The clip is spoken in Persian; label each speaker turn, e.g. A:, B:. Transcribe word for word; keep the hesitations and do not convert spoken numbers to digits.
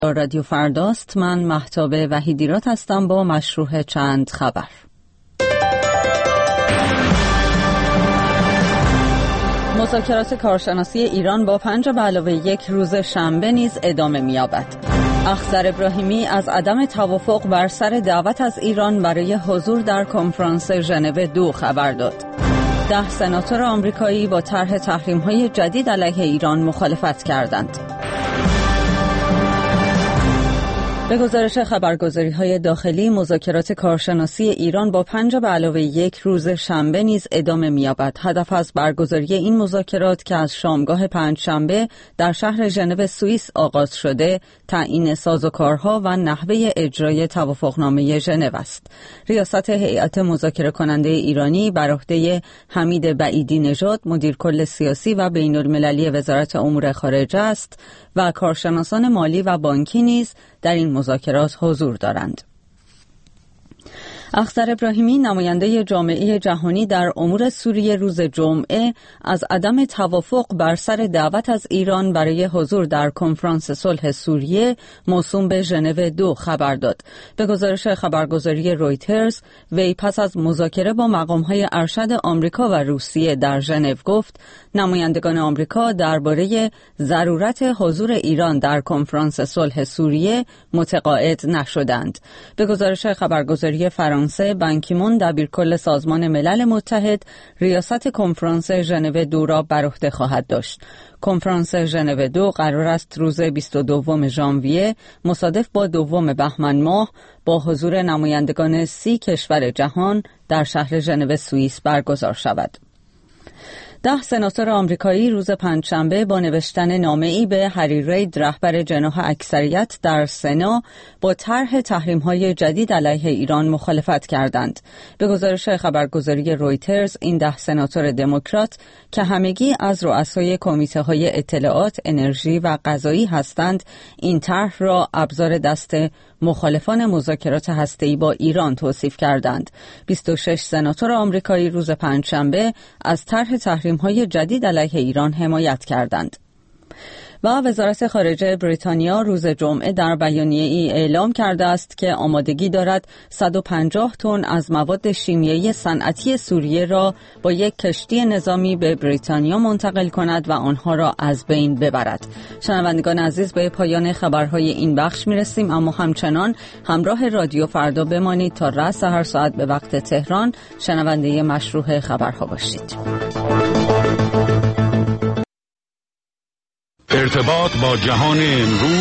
A: رادیو فرداست. من مهتاب وحیدیرات هستم با مشروع چند خبر. مذاکرات کارشناسی ایران با پنج به علاوه یک روز شنبه نیز ادامه می‌یابد. اخضر ابراهیمی از عدم توافق بر سر دعوت از ایران برای حضور در کنفرانس ژنو دو خبر داد. ده سناتور آمریکایی با طرح تحریم‌های جدید علیه ایران مخالفت کردند. به گزارش خبرگزاری‌های داخلی، مذاکرات کارشناسی ایران با پنج به علاوه یک روز شنبه نیز ادامه می‌یابد. هدف از برگزاری این مذاکرات که از شامگاه پنج شنبه در شهر ژنو سوئیس آغاز شده، تعیین سازوکارها و نحوه اجرای توافقنامه ژنو است. ریاست هیئت مذاکره کننده ایرانی بر عهده حمید بعیدی نژاد، مدیر کل سیاسی و بین‌المللی وزارت امور خارجه است و کارشناسان مالی و بانکی نیز در این مذاکرات حضور دارند. اخضر ابراهیمی، نماینده جامعه جهانی در امور سوریه، روز جمعه از عدم توافق بر سر دعوت از ایران برای حضور در کنفرانس صلح سوریه موسوم به ژنو دو خبر داد. به گزارش خبرگزاری رویترز، وی پس از مذاکره با مقام‌های ارشد آمریکا و روسیه در ژنو گفت نمایندگان آمریکا درباره ضرورت حضور ایران در کنفرانس صلح سوریه متقاعد نشدند. به گزارش خبرگزاری فرانسه، بان کی مون، دبیرکل سازمان ملل متحد، ریاست کنفرانس ژنو دو را بر عهده خواهد داشت. کنفرانس ژنو دو قرار است روز بیست و دوم ژانویه مصادف با دوم بهمن ماه با حضور نمایندگان سی کشور جهان در شهر ژنو سوئیس برگزار شود. ده سناتور آمریکایی روز پنجشنبه با نوشتن نامه‌ای به هری رید، رهبر جناح اکثریت در سنا، با طرح تحریم‌های جدید علیه ایران مخالفت کردند. به گزارش خبرگزاری رویترز، این ده سناتور دموکرات که همگی از رؤسای کمیته‌های اطلاعات، انرژی و غذایی هستند، این طرح را ابزار دست مخالفان مذاکرات هسته‌ای با ایران توصیف کردند. بیست و شش سناتور آمریکایی روز پنجشنبه از طرح تحریم‌های جدید علیه ایران حمایت کردند. و وزارت خارجه بریتانیا روز جمعه در بیانیه‌ای اعلام کرده است که آمادگی دارد صد و پنجاه تن از مواد شیمیایی صنعتی سوریه را با یک کشتی نظامی به بریتانیا منتقل کند و آنها را از بین ببرد. شنوندگان عزیز، به پایان خبرهای این بخش میرسیم، اما همچنان همراه رادیو فردا بمانید تا رأس هر ساعت به وقت تهران شنونده مشروع خبرها باشید.
B: ارتباط با جهان امروز